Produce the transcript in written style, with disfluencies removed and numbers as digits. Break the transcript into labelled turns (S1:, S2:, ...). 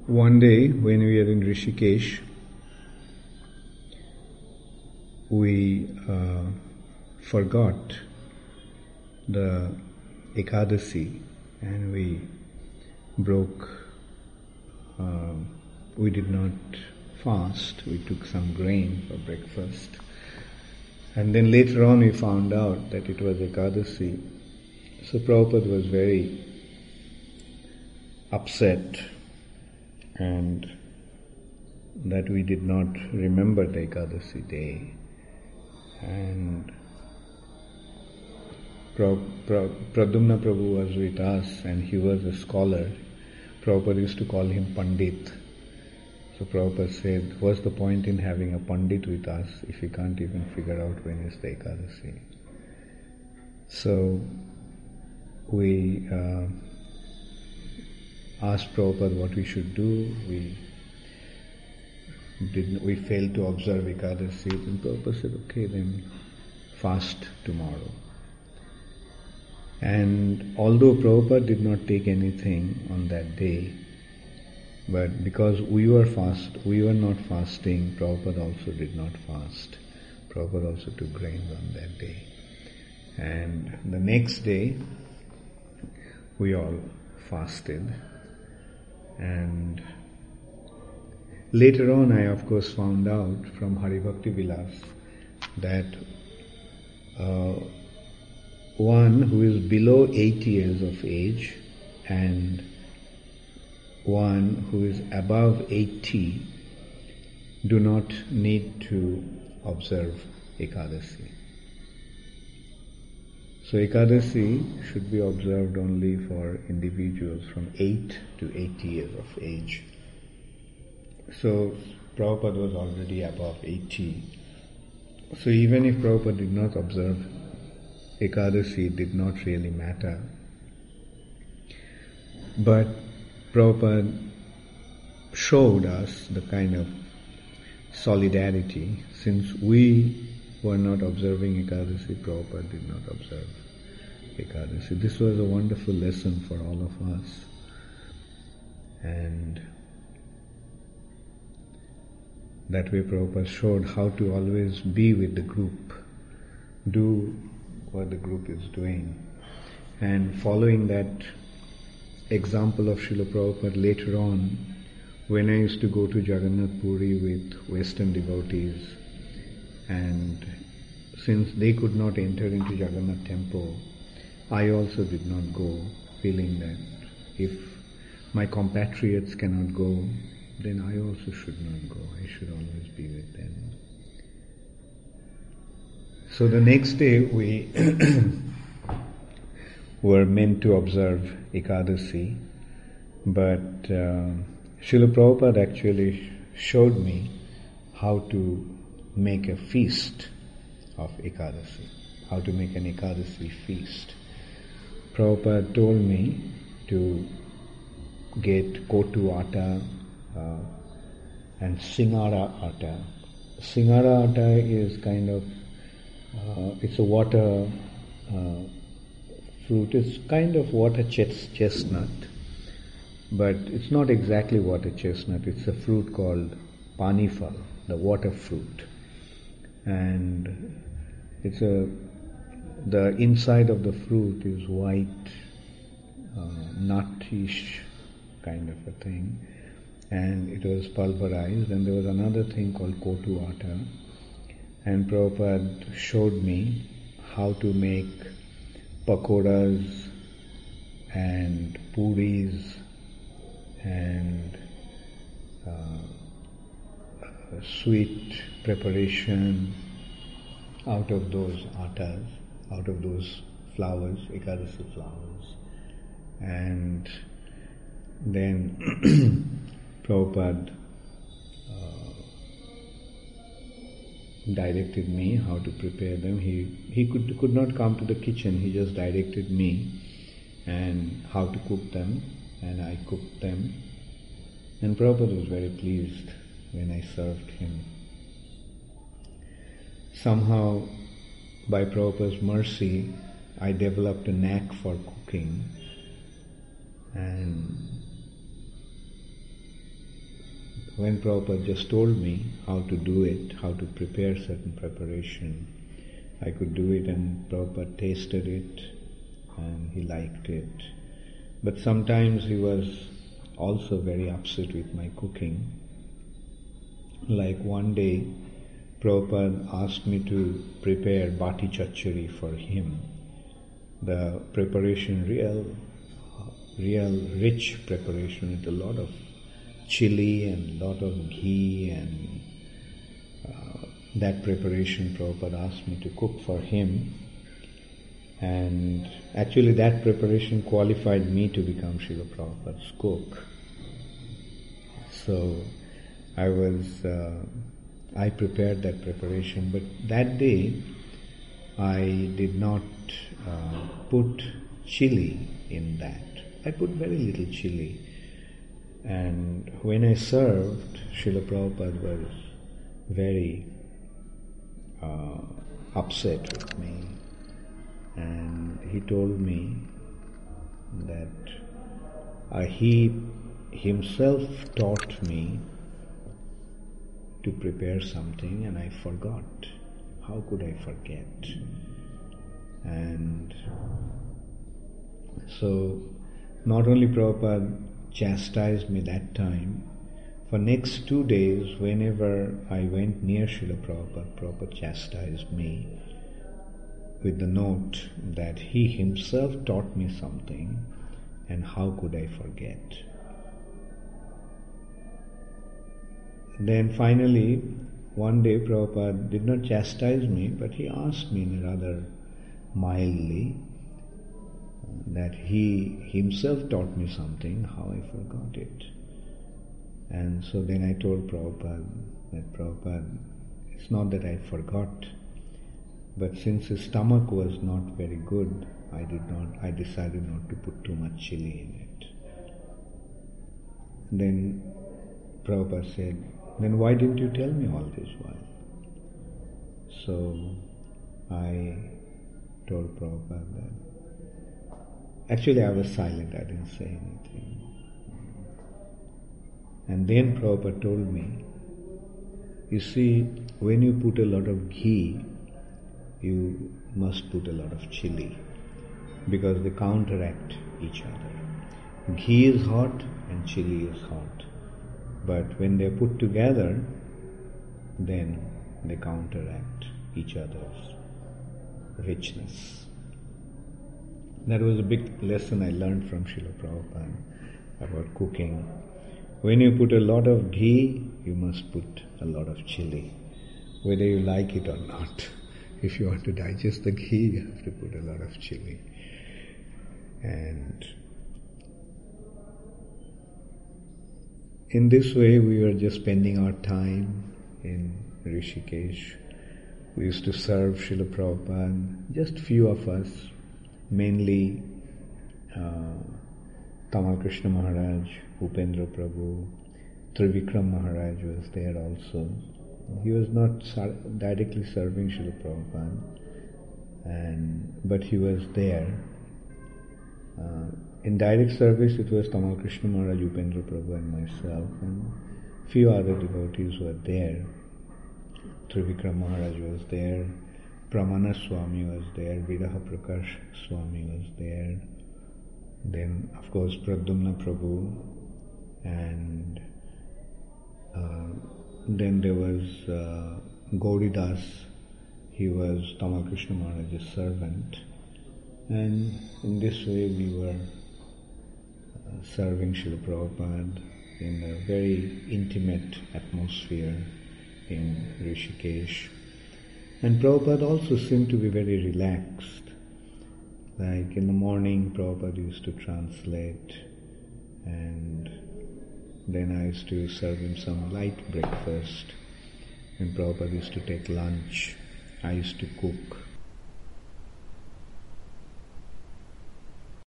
S1: one day when we were in Rishikesh, we forgot the Ekadasi and we broke, we did not fast, we took some grain for breakfast. And then later on we found out that it was Ekadasi. So Prabhupada was very upset and that we did not remember the Ekadasi day. And Pradyumna Prabhu was with us and he was a scholar. Prabhupada used to call him Pandit. So Prabhupada said, what's the point in having a Pandit with us if we can't even figure out when is the Ekadasi? So we asked Prabhupada what we should do. We failed to observe Ekadasi. And Prabhupada said, okay, then fast tomorrow. And although Prabhupada did not take anything on that day, but because we were not fasting, Prabhupada also did not fast. Prabhupada also took grains on that day. And the next day, we all fasted. And later on, I of course found out from Hari Bhakti Vilas that one who is below 80 years of age and one who is above 80 do not need to observe Ekadasi. So Ekadasi should be observed only for individuals from 8 to 80 years of age. So Prabhupada was already above 80. So even if Prabhupada did not observe Ekadasi, it did not really matter. But Prabhupada showed us the kind of solidarity. Since we were not observing Ekadasi, Prabhupada did not observe Ekadasi. This was a wonderful lesson for all of us. And that way Prabhupada showed how to always be with the group, do what the group is doing. And following that example of Srila Prabhupada later on, when I used to go to Jagannath Puri with Western devotees, and since they could not enter into Jagannath temple, I also did not go, feeling that if my compatriots cannot go, then I also should not go. I should always be with them. So the next day we were meant to observe Ekadasi, but Srila Prabhupada actually showed me how to make a feast of Ekadasi, how to make an Ekadasi feast. Prabhupada told me to get kotu atta and singara atta. Singara atta is kind of, it's a water fruit. It's kind of water chestnut, but it's not exactly water chestnut. It's a fruit called panifal, the water fruit. And it's the inside of the fruit is white, nutish kind of a thing. And it was pulverized, and there was another thing called kotu atta. And Prabhupada showed me how to make pakoras and puris and sweet preparation out of those attas, out of those flowers, Ekadasi flowers. And then Prabhupada directed me how to prepare them. He could not come to the kitchen. He just directed me and how to cook them, and I cooked them. And Prabhupada was very pleased when I served him. Somehow, by Prabhupada's mercy, I developed a knack for cooking, and when Prabhupada just told me how to do it, how to prepare certain preparation, I could do it, and Prabhupada tasted it and he liked it. But sometimes he was also very upset with my cooking. Like one day, Prabhupada asked me to prepare bati chachari for him. The preparation, real rich preparation with a lot of chili and a lot of ghee, and that preparation Prabhupada asked me to cook for him. And actually that preparation qualified me to become Srila Prabhupada's cook. So I prepared that preparation, but that day I did not put chili in that. I put very little chili. And when I served, Srila Prabhupada was very upset with me. And he told me that he himself taught me to prepare something and I forgot. How could I forget? And so not only Prabhupada chastised me that time, for next 2 days whenever I went near Srila Prabhupada, Prabhupada chastised me with the note that he himself taught me something and how could I forget. Then finally, one day Prabhupada did not chastise me, but he asked me rather mildly that he himself taught me something, how I forgot it. And so then I told Prabhupada that Prabhupada, it's not that I forgot, but since his stomach was not very good, I decided not to put too much chili in it. Then Prabhupada said, then why didn't you tell me all this while? So I told Prabhupada that actually I was silent, I didn't say anything. And then Prabhupada told me, you see, when you put a lot of ghee, you must put a lot of chili because they counteract each other. Ghee is hot and chili is hot. But when they are put together, then they counteract each other's richness. That was a big lesson I learned from Srila Prabhupada about cooking. When you put a lot of ghee, you must put a lot of chili, whether you like it or not. If you want to digest the ghee, you have to put a lot of chili. And in this way, we were just spending our time in Rishikesh. We used to serve Srila Prabhupada, just few of us, mainly Tamal Krishna Maharaj, Upendra Prabhu, Trivikram Maharaj was there also. He was not directly serving Srila Prabhupada, but he was there. In direct service, it was Tamal Krishna Maharaj, Upendra Prabhu and myself, and few other devotees were there. Trivikram Maharaj was there, Pramana Swami was there, Viraha Prakash Swami was there, then of course Pradyumna Prabhu, and then there was Gauridas. He was Tamal Krishna Maharaj's servant, and in this way we were serving Srila Prabhupada in a very intimate atmosphere in Rishikesh. And Prabhupada also seemed to be very relaxed. Like in the morning, Prabhupada used to translate, and then I used to serve him some light breakfast, and Prabhupada used to take lunch. I used to cook.